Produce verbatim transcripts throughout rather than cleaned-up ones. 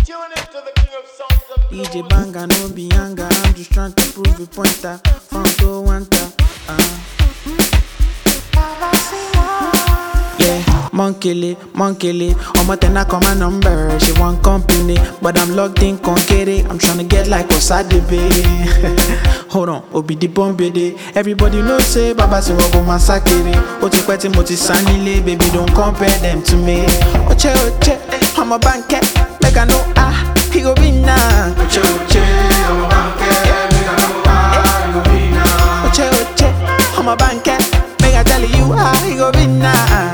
Tune into the king of sounds and D J Banga no be younger, I'm just trying to prove a pointer. From to one uh. Yeah, monkey, monkey, I'ma ten I call my number. She want company, but I'm logged in, conquer. I'm tryna get like Osadibe. Hold on, Obi the bombe day. Everybody knows say Baba say go massacre. Oti kweti moti sanile, baby don't compare them to me. Oche oche, I'm a banker, make I know ah, he go be now. Oche oche, I'm a banker, make I know ah, he go be now. Oche oche, I'm a banker, make I tell you ah, he go be now.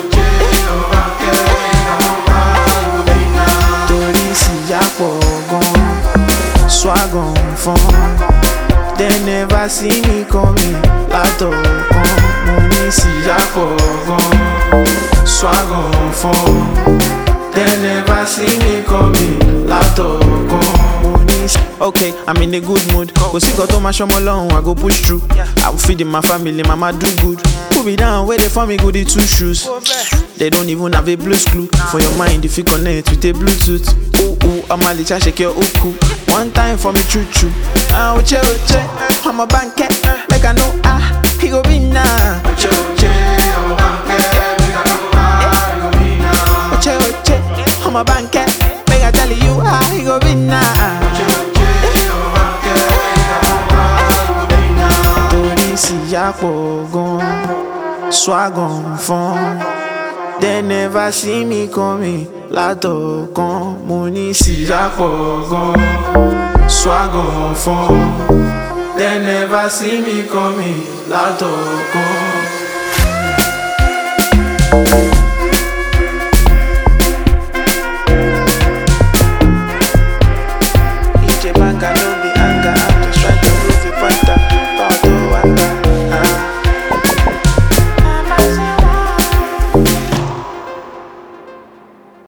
Swag on phone, they never see me coming. Lato con, money see ya gon. Swag on phone, they never see me coming. Lato con, money. Okay, I'm in a good mood. Go see got on my show alone, I go push through. I will feed in my family, mama do good. Put me down where they for me go the two shoes. They don't even have a blues clue. For your mind if you connect with a Bluetooth. Ooh ooh, I'm a little shake your uku. One time for me choo choo. Ah oche oche, I'm a banker, make I know ah, he go be now. Oche oche, I'm a banker, make I know ah, he go be now. Oche oche, I'm a banker, make I tell you ah, he go be now. Oche oche, I'm a banker, make I know ah, he go be now. Tori si ya pogon, swag on phone. They never see me coming. Lato con, money si ya pogon. Swag on phone. They never see me coming. Lato con.